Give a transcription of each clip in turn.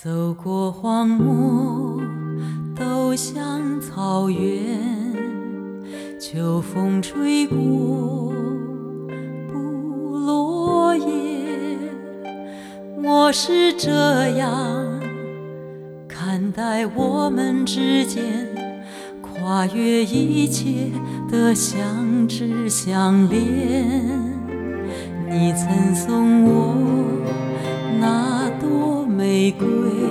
走过荒漠，走向草原，秋风吹过，不落叶。我是这样看待我们之间，跨越一切的相知相恋。你曾送我那朵玫瑰，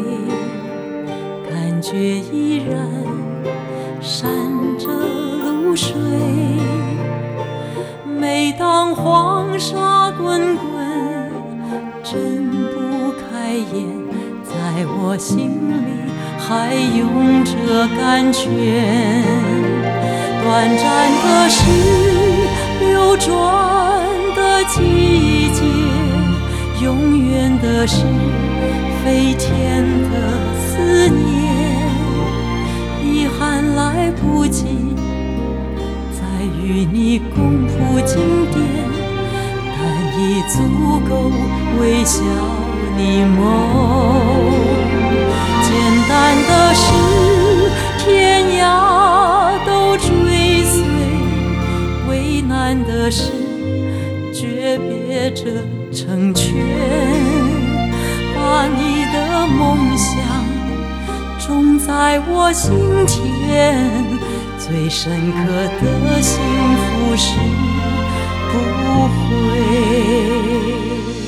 感觉依然闪着露水。每当黄沙滚滚，睁不开眼，在我心里还涌着甘泉。短暂的是流转的季节，永远的是飞天的思念。遗憾来不及再与你共谱经典，但已足够微笑你梦。简单的事天涯都追随，为难的事诀别着成全。把你的梦想种在我心田，最深刻的幸福是不悔。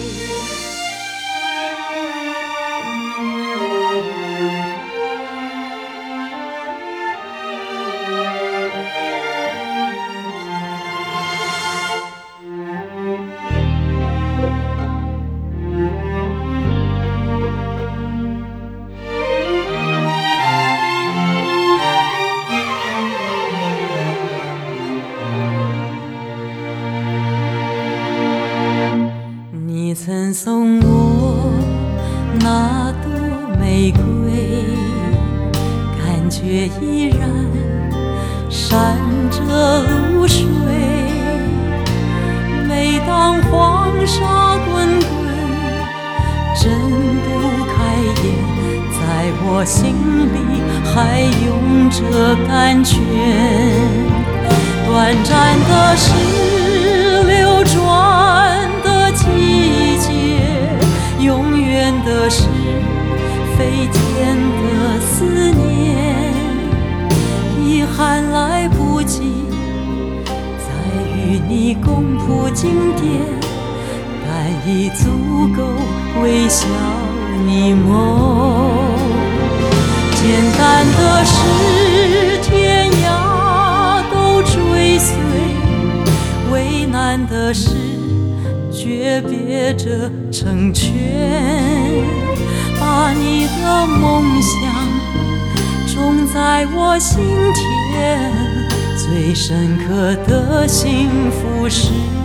你曾送我那朵玫瑰，感觉依然闪着露水。每当黄沙滚滚，睁不开眼，在我心里还涌着甘泉。短暂的是流转的季节，永远的是飞天的思念。遗憾来不及再与你共谱经典，但已足够微笑你梦。简单的是天涯都追随，为难的是诀别着成全。把你的梦想种在我心田，最深刻的幸福是